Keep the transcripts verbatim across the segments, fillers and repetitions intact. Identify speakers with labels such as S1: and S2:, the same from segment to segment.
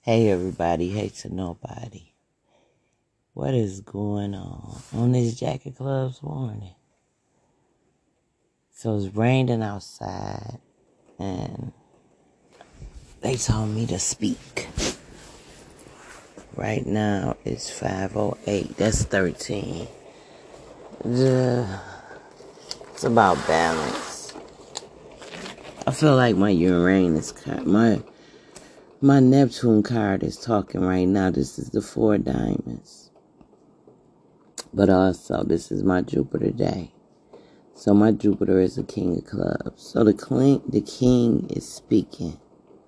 S1: Hey everybody, hey to nobody. What is going on on this Jacket Club's morning? So it's raining outside and they told me to speak. Right now it's five oh eight, that's thirteen. It's about balance. I feel like my Uranus card, my, my Neptune card is talking right now. This is the four diamonds. But also, this is my Jupiter day. So my Jupiter is the king of clubs. So the king, the king is speaking.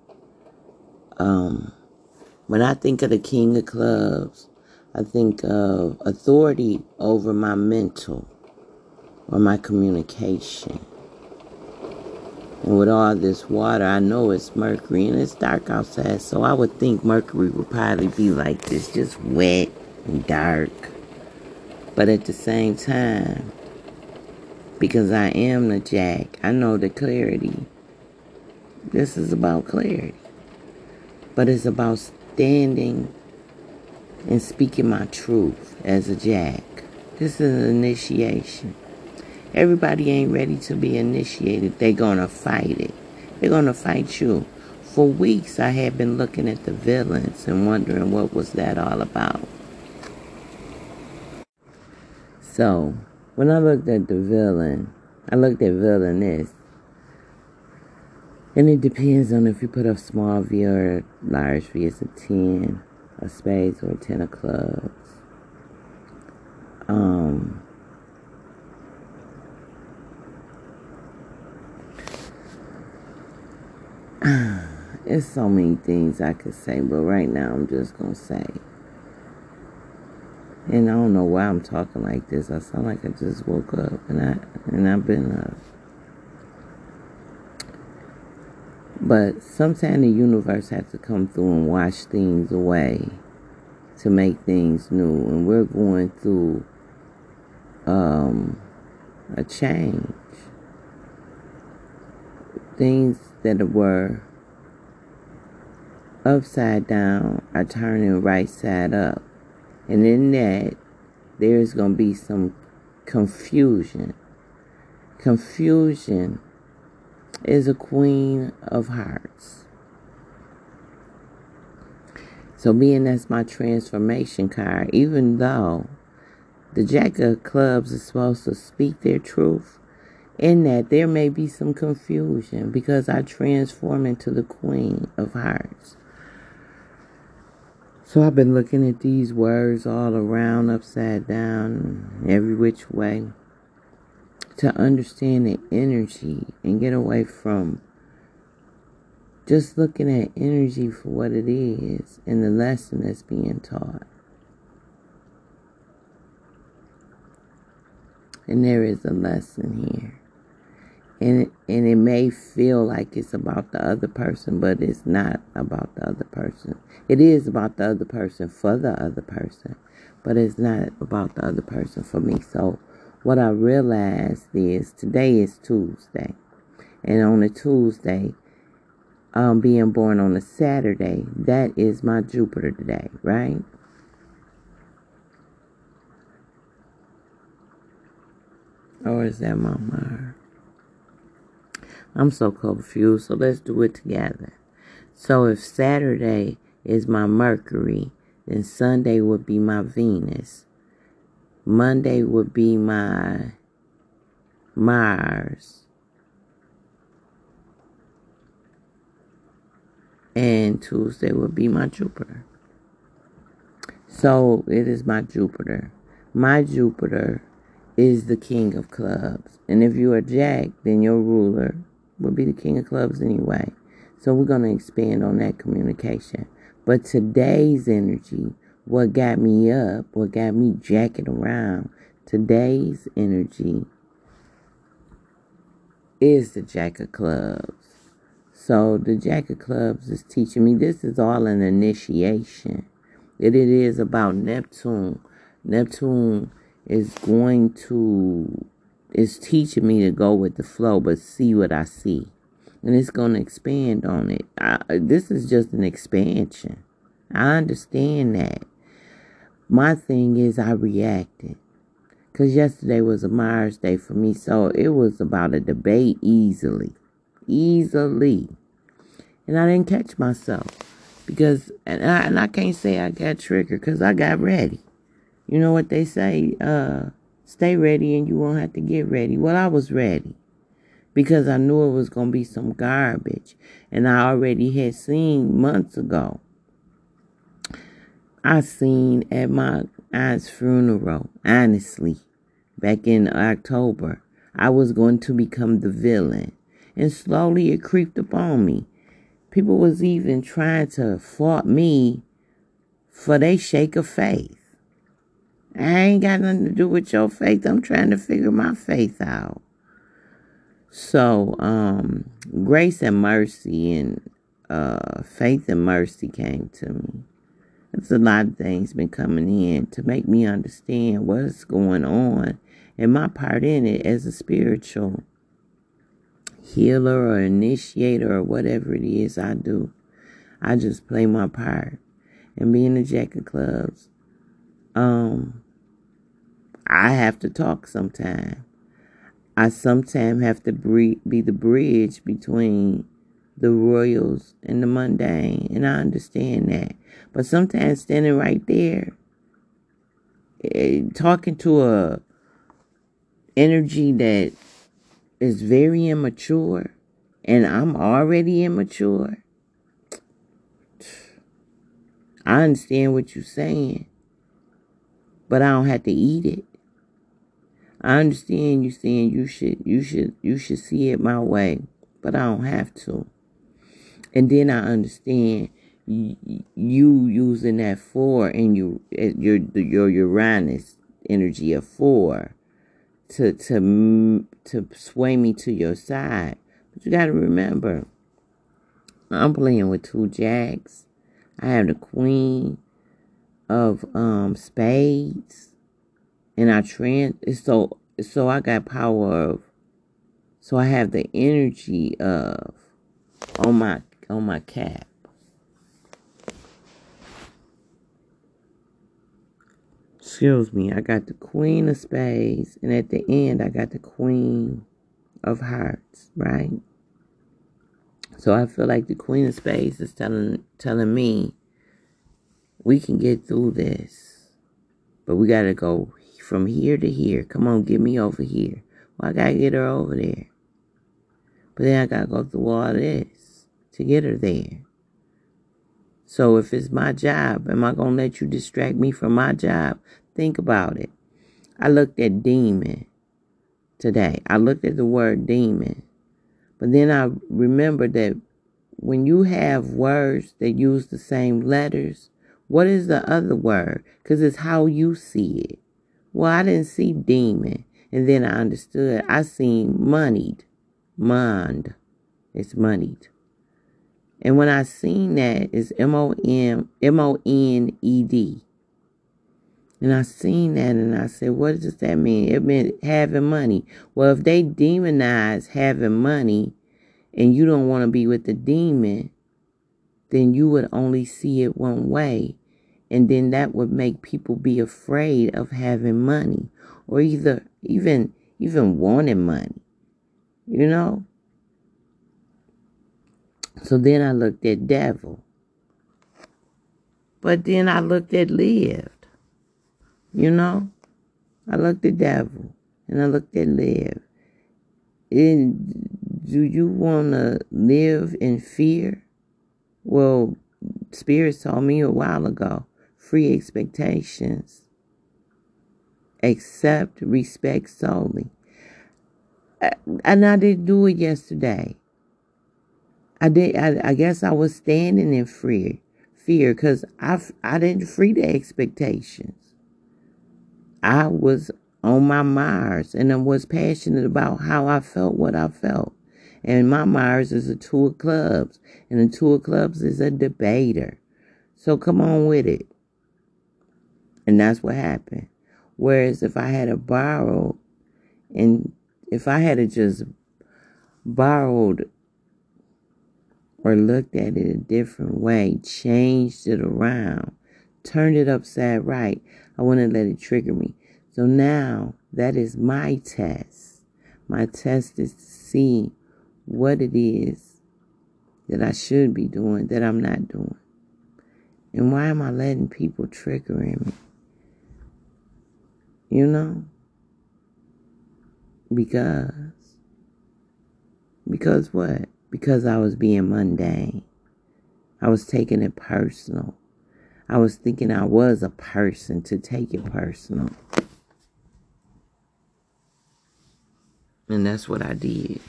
S1: Um, when I think of the king of clubs, I think of authority over my mental or my communication. And with all this water, I know it's Mercury and it's dark outside. So I would think Mercury would probably be like this, just wet and dark. But at the same time, because I am the Jack, I know the clarity. This is about clarity. But it's about standing and speaking my truth as a Jack. This is an initiation. Everybody ain't ready to be initiated. They're going to fight it. They're going to fight you. For weeks, I had been looking at the villains and wondering what was that all about. So, when I looked at the villain, I looked at villainess. And it depends on if you put a small V or a large V. It's a ten, a spades, or a ten of clubs. Um, it's so many things I could say, but right now I'm just going to say. And I don't know why I'm talking like this. I sound like I just woke up and, I, and I've been up. But sometimes the universe has to come through and wash things away to make things new. And we're going through um, a change. Things that were upside down are turning right side up. And in that, there's going to be some confusion. Confusion is a queen of hearts. So being that's my transformation card, even though the Jack of Clubs is supposed to speak their truth, in that there may be some confusion because I transform into the Queen of Hearts. So I've been looking at these words all around, upside down, every which way, to understand the energy and get away from just looking at energy for what it is and the lesson that's being taught. And there is a lesson here. And it, and it may feel like it's about the other person, but it's not about the other person. It is about the other person for the other person, but it's not about the other person for me. So what I realized is today is Tuesday. And on a Tuesday, um, being born on a Saturday, that is my Jupiter today, right? Or is that my Mars? I'm so confused, so let's do it together. So if Saturday is my Mercury, then Sunday would be my Venus. Monday would be my Mars. And Tuesday would be my Jupiter. So it is my Jupiter. My Jupiter is the king of clubs. And if you are Jack, then your ruler will be the king of clubs anyway. So we're going to expand on that communication. But today's energy, what got me up, what got me jacking around, today's energy is the Jack of Clubs. So the Jack of Clubs is teaching me, this is all an initiation. It, it is about Neptune. Neptune is going to, is teaching me to go with the flow, but see what I see. And it's going to expand on it. I, this is just an expansion. I understand that. My thing is I reacted. Because yesterday was a Myers Day for me, so it was about a debate easily. Easily. And I didn't catch myself. Because, and I, and I can't say I got triggered because I got ready. You know what they say? Uh, stay ready and you won't have to get ready. Well, I was ready. Because I knew it was going to be some garbage. And I already had seen months ago. I seen at my aunt's funeral, honestly, back in October, I was going to become the villain. And slowly it creeped upon me. People was even trying to fault me for they shake of faith. I ain't got nothing to do with your faith. I'm trying to figure my faith out. So, um, grace and mercy and uh, faith and mercy came to me. There's a lot of things been coming in to make me understand what's going on and my part in it as a spiritual healer or initiator or whatever it is I do. I just play my part. And being a jack of clubs, um, I have to talk sometime. I sometimes have to be the bridge between the royals and the mundane, and I understand that. But sometimes standing right there, eh, talking to a energy that is very immature, and I'm already immature, I understand what you're saying, but I don't have to eat it. I understand you saying you should, you should, you should see it my way, but I don't have to. And then I understand you, you using that four and you, your your Uranus energy of four to to to sway me to your side. But you got to remember, I'm playing with two jacks. I have the queen of um spades. And I trans so so I got power of so I have the energy of on my on my cap. Excuse me, I got the queen of spades and at the end I got the queen of hearts, right? So I feel like the queen of spades is telling telling me we can get through this. But we gotta go from here to here. Come on, get me over here. Well, I gotta get her over there. But then I gotta go through all this to get her there. So if it's my job, am I gonna let you distract me from my job? Think about it. I looked at demon today. I looked at the word demon. But then I remembered that when you have words that use the same letters, what is the other word? Because it's how you see it. Well, I didn't see demon. And then I understood. I seen moneyed. Mond. It's moneyed. And when I seen that, it's M O M M O N E D. And I seen that and I said, what does that mean? It meant having money. Well, if they demonize having money and you don't want to be with the demon, then you would only see it one way. And then that would make people be afraid of having money or either even even wanting money, you know? So then I looked at devil. But then I looked at lived, you know? I looked at devil and I looked at live. And do you want to live in fear? Well, Spirit told me a while ago, free expectations. Accept, respect solely. And I didn't do it yesterday. I did. I, I guess I was standing in fear, fear, because I I didn't free the expectations. I was on my Mars, and I was passionate about how I felt, what I felt. And my Mars is a two of clubs, and the two of clubs is a debater. So come on with it. And that's what happened. Whereas if I had a borrowed, and if I had just borrowed or looked at it a different way, changed it around, turned it upside right, I wouldn't let it trigger me. So now that is my test. My test is to see what it is that I should be doing that I'm not doing. And why am I letting people triggering me? You know? Because. Because what? Because I was being mundane. I was taking it personal. I was thinking I was a person to take it personal. And that's what I did.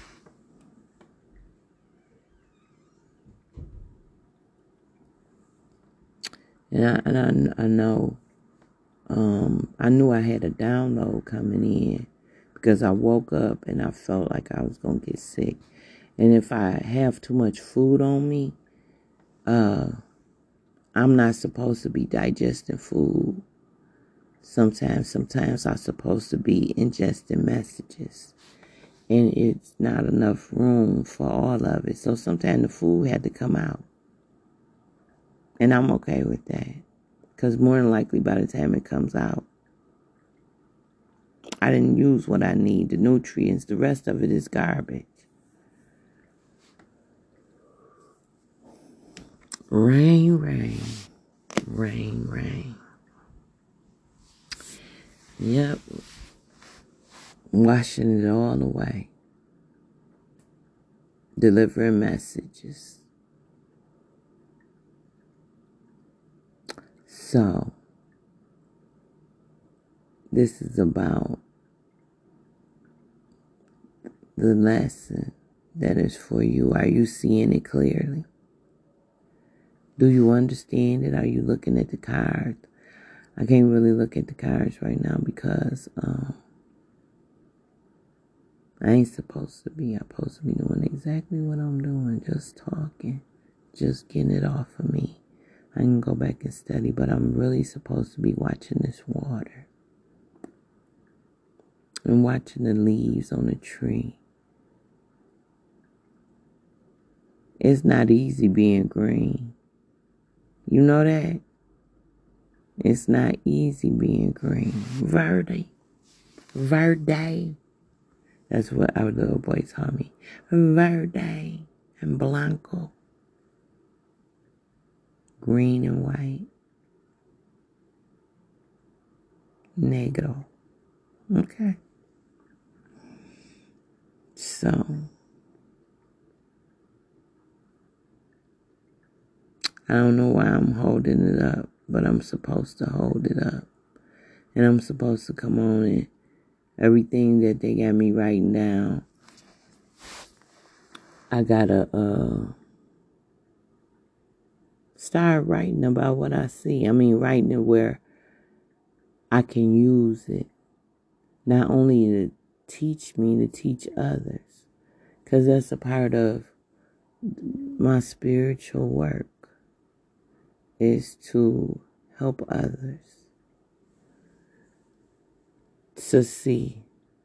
S1: And I, and I, I know, um, I knew I had a download coming in because I woke up and I felt like I was going to get sick. And if I have too much food on me, uh, I'm not supposed to be digesting food. Sometimes, sometimes I'm supposed to be ingesting messages. And it's not enough room for all of it. So sometimes the food had to come out. And I'm okay with that. Because more than likely by the time it comes out, I didn't use what I need, the nutrients. The rest of it is garbage. Rain, rain, rain, rain. Yep. Washing it all away. Delivering messages. So, this is about the lesson that is for you. Are you seeing it clearly? Do you understand it? Are you looking at the cards? I can't really look at the cards right now because um, I ain't supposed to be. I'm supposed to be doing exactly what I'm doing, just talking, just getting it off of me. I can go back and study, but I'm really supposed to be watching this water and watching the leaves on the tree. It's not easy being green. You know that? It's not easy being green. Verde. Verde. That's what our little boy taught me. Verde and blanco. Green and white. Negro. Okay. So, I don't know why I'm holding it up, but I'm supposed to hold it up. And I'm supposed to come on and everything that they got me writing down, I gotta uh, start writing about what I see. I mean, writing it where I can use it. Not only to teach me, to teach others. Because that's a part of my spiritual work, is to help others to see.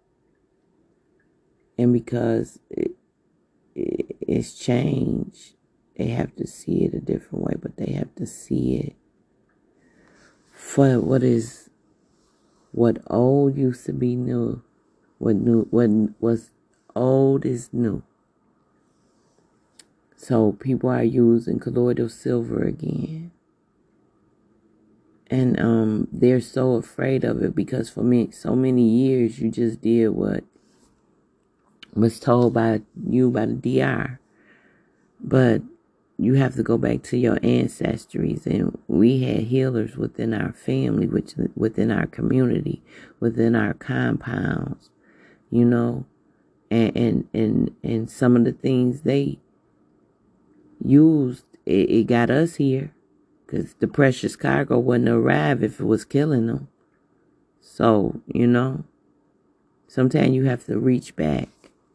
S1: And because it, it, it's changed, they have to see it a different way, but they have to see it for what is, what old used to be new. What new, what was old is new. So people are using colloidal silver again. And um, they're so afraid of it because for me, so many years you just did what was told by you by the D R. But you have to go back to your ancestries, and we had healers within our family, which within our community, within our compounds, you know, and and and, and some of the things they used, it, it got us here, because the precious cargo wouldn't arrive if it was killing them. So, you know, sometimes you have to reach back.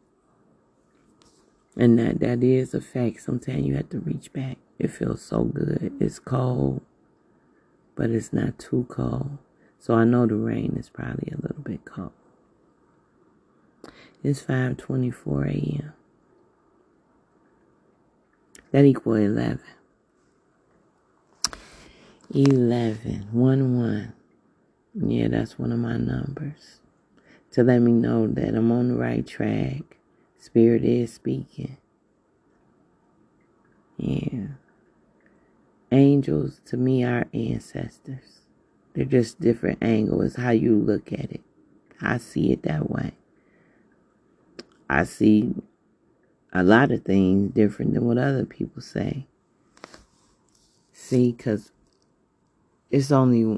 S1: And that, that is a fact. Sometimes you have to reach back. It feels so good. It's cold, but it's not too cold. So I know the rain is probably a little bit cold. It's five twenty-four a.m. That equal eleven. eleven. one, one. Yeah, that's one of my numbers. To let me know that I'm on the right track. Spirit is speaking. Yeah. Angels, to me, are ancestors. They're just different angles. How you look at it. I see it that way. I see a lot of things different than what other people say. See, because it's only,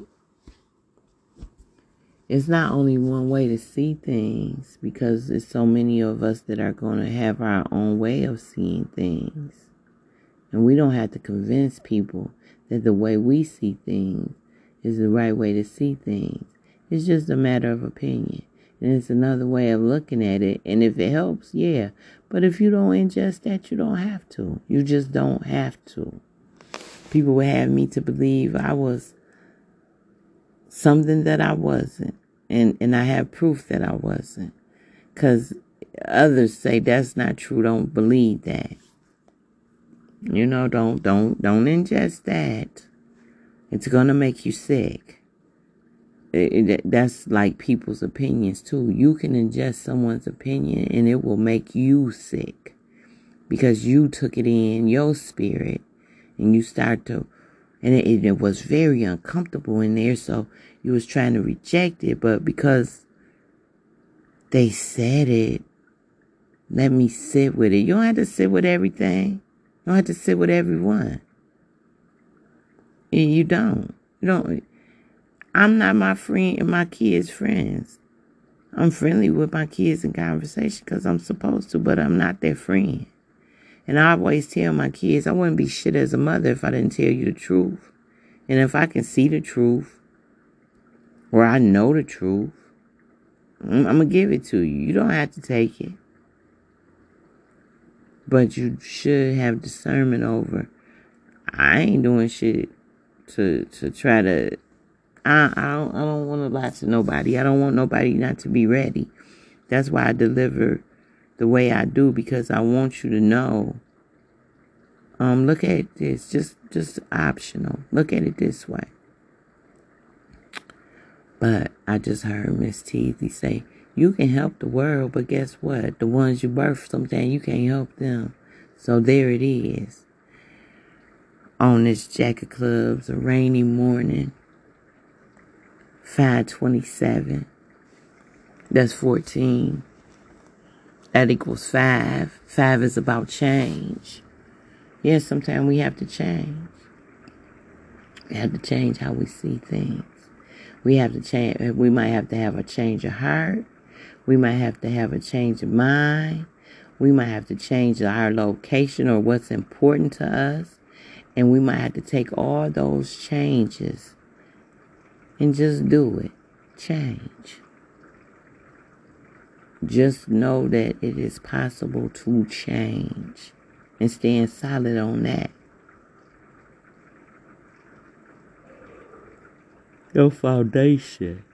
S1: it's not only one way to see things, because there's so many of us that are going to have our own way of seeing things. And we don't have to convince people that the way we see things is the right way to see things. It's just a matter of opinion. And it's another way of looking at it. And if it helps, yeah. But if you don't ingest that, you don't have to. You just don't have to. People would have me to believe I was something that I wasn't. And, and I have proof that I wasn't. Because others say that's not true. Don't believe that. You know, don't, don't, don't ingest that. It's going to make you sick. It, it, that's like people's opinions too. You can ingest someone's opinion and it will make you sick. Because you took it in your spirit and you start to, and it, it was very uncomfortable in there. So you was trying to reject it. But because they said it, let me sit with it. You don't have to sit with everything. You don't have to sit with everyone. You don't. You don't. I'm not my friend and my kids' friends. I'm friendly with my kids in conversation because I'm supposed to, but I'm not their friend. And I always tell my kids, I wouldn't be shit as a mother if I didn't tell you the truth. And if I can see the truth, or I know the truth, I'm, I'm going to give it to you. You don't have to take it. But you should have discernment over, I ain't doing shit to to try to, I, I don't, I don't want to lie to nobody. I don't want nobody not to be ready. That's why I deliver the way I do, because I want you to know, um, look at this, just, just optional. Look at it this way. But I just heard Miss Teasy say, you can help the world, but guess what? The ones you birth, sometimes you can't help them. So there it is. On this Jack of Clubs, a rainy morning, five twenty-seven. That's fourteen. That equals five. Five is about change. Yes, sometimes we have to change. We have to change how we see things. We have to change. We might have to have a change of heart. We might have to have a change of mind. We might have to change our location or what's important to us. And we might have to take all those changes and just do it. Change. Just know that it is possible to change and stand solid on that. Your foundation.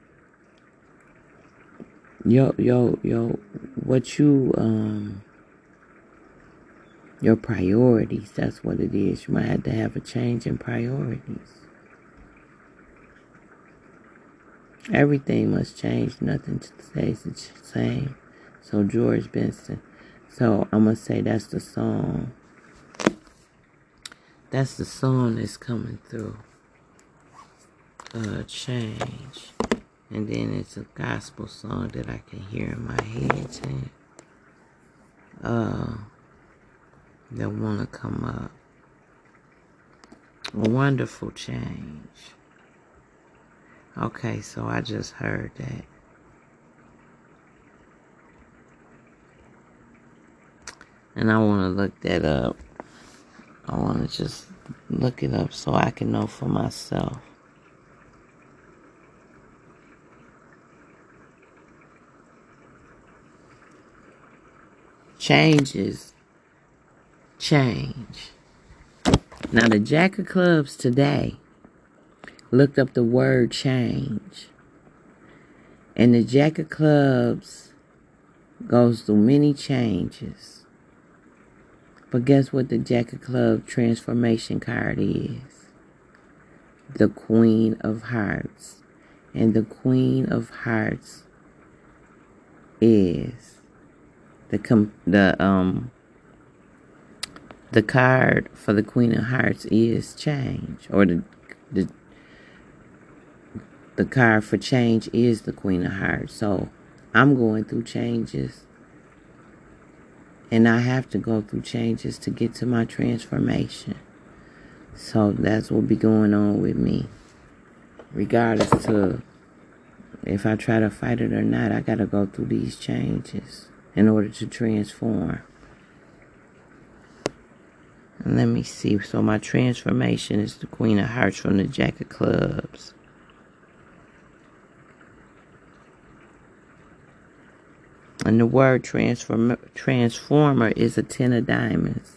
S1: Yo, yo, yo, what you, um, your priorities, that's what it is. You might have to have a change in priorities. Everything must change. Nothing stays the same. So George Benson. So I'm going to say that's the song. That's the song that's coming through. Uh, change. And then it's a gospel song that I can hear in my head. And, uh, that want to come up. A wonderful change. Okay, so I just heard that. And I want to look that up. I want to just look it up so I can know for myself. Changes. Change. Now the Jack of Clubs today looked up the word change. And the Jack of Clubs goes through many changes. But guess what the Jack of Clubs transformation card is? The Queen of Hearts. And the Queen of Hearts is the com- the um the card for the Queen of Hearts is change, or the the the card for change is the Queen of Hearts. So I'm going through changes, and I have to go through changes to get to my transformation. So that's what be going on with me. Regardless to if I try to fight it or not, I gotta go through these changes in order to transform. And let me see. So my transformation is the Queen of Hearts from the Jack of Clubs. And the word transform, transformer is a ten of diamonds.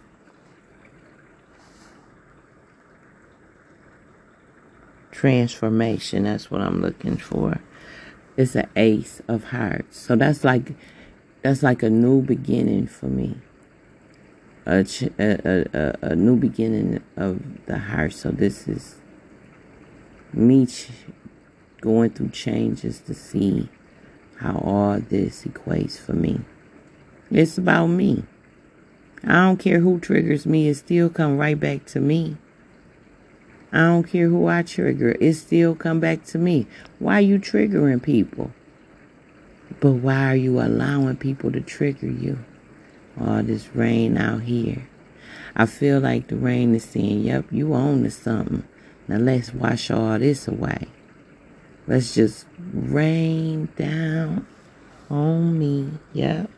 S1: Transformation, that's what I'm looking for. It's an ace of hearts. So that's like that's like a new beginning for me. A, a, a, a new beginning of the heart. So this is me ch- going through changes to see how all this equates for me. It's about me. I don't care who triggers me. It still come right back to me. I don't care who I trigger. It still come back to me. Why are you triggering people? But why are you allowing people to trigger you? All this rain out here. I feel like the rain is saying, yep, you own to something. Now let's wash all this away. Let's just rain down on me. Yep.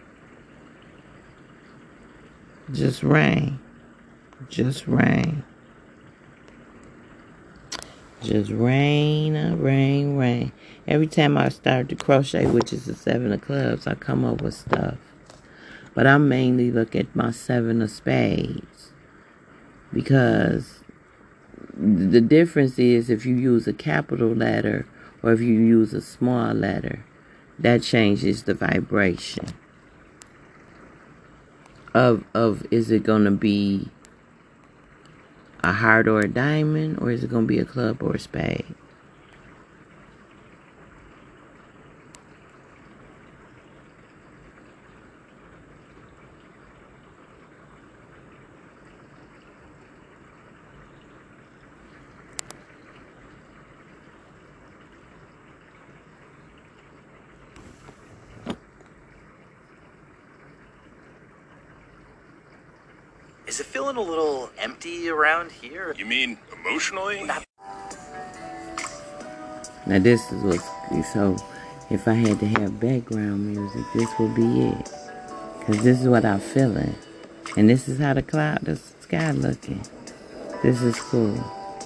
S1: Just rain. Just rain. Just rain, uh, rain, rain. Every time I start to crochet, which is the seven of clubs, I come up with stuff. But I mainly look at my seven of spades. Because the difference is if you use a capital letter or if you use a small letter, that changes the vibration. Of, of is it going to be a heart or a diamond, or is it going to be a club or a spade?
S2: Is it feeling a little empty around here?
S3: You mean emotionally?
S1: Now this is what's, so if I had to have background music, this would be it. Because this is what I'm feeling. And this is how the cloud, the sky looking. This is cool.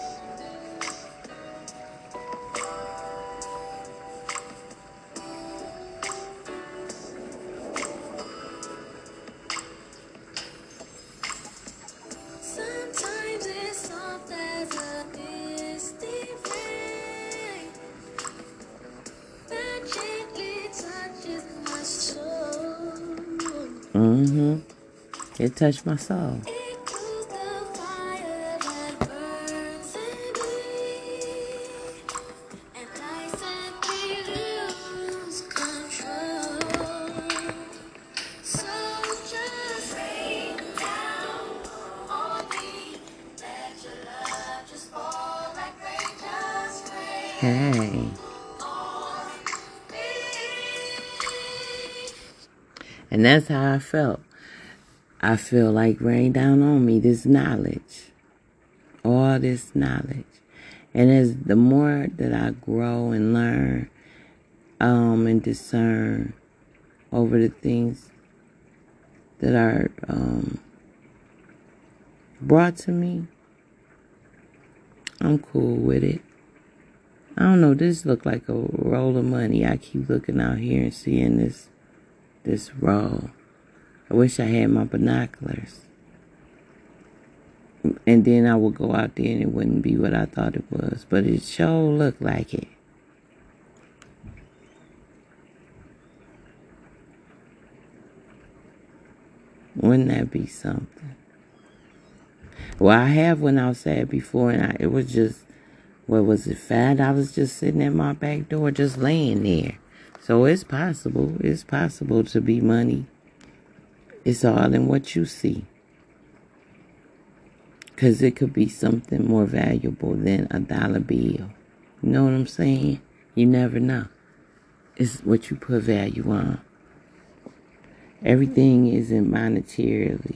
S4: Sometimes it's soft as a misty rain that gently touches my soul.
S1: Mm-hmm. It touched my soul.
S4: It cools the fire that burns in me, and I simply lose control. So just rain down on me, let your love just fall like rain, just rain
S1: Hey.
S4: on me.
S1: And that's how I felt. I feel like rain down on me, this knowledge. All this knowledge. And as the more that I grow and learn um, and discern over the things that are um, brought to me, I'm cool with it. I don't know, this look like a roll of money. I keep looking out here and seeing this this roll. I wish I had my binoculars. And then I would go out there and it wouldn't be what I thought it was. But it sure looked like it. Wouldn't that be something? Well, I have went outside before, and I, it was just, what was it, five dollars just sitting at my back door, just laying there. So it's possible. It's possible to be money. It's all in what you see. Because it could be something more valuable than a dollar bill. You know what I'm saying? You never know. It's what you put value on. Everything isn't monetarily.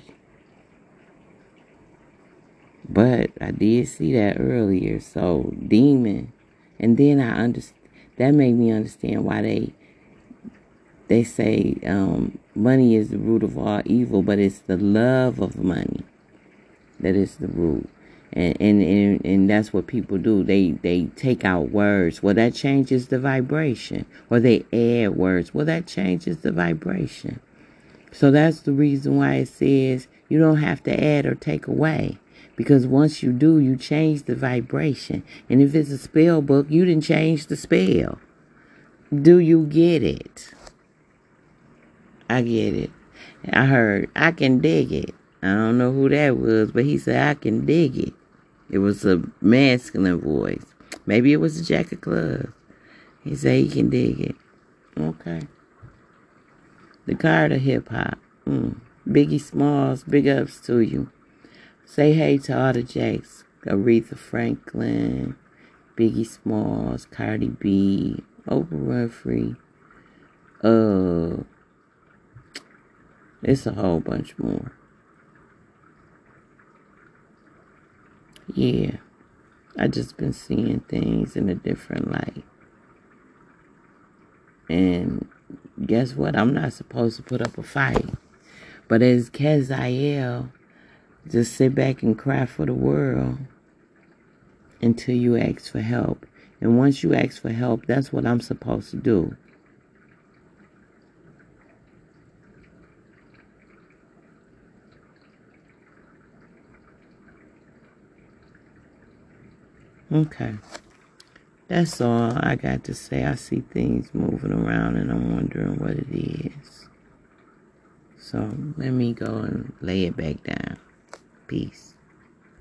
S1: But I did see that earlier. So, demon. And then I understand. That made me understand why they they say um, money is the root of all evil, but it's the love of money that is the root. And and, and, and that's what people do. They, they take out words. Well, that changes the vibration. Or they add words. Well, that changes the vibration. So that's the reason why it says you don't have to add or take away. Because once you do, you change the vibration. And if it's a spell book, you didn't change the spell. Do you get it? I get it. I heard, I can dig it. I don't know who that was, but he said, I can dig it. It was a masculine voice. Maybe it was a Jack of Clubs. He said he can dig it. Okay. The card of hip-hop. Mm. Biggie Smalls, big ups to you. Say hey to all the Jacks. Aretha Franklin, Biggie Smalls, Cardi B, Oprah Winfrey. Uh, it's a whole bunch more. Yeah, I just been seeing things in a different light. And guess what? I'm not supposed to put up a fight. But as Keziel, just sit back and cry for the world until you ask for help. And once you ask for help, that's what I'm supposed to do. Okay. That's all I got to say. I see things moving around and I'm wondering what it is. So let me go and lay it back down. Peace.